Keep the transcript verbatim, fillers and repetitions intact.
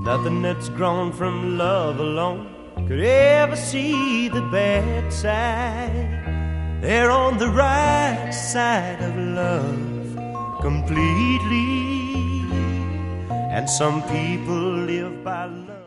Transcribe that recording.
Nothing that's grown from love alone could ever see the bad side. They're on the right side of love completely. And some people live by love.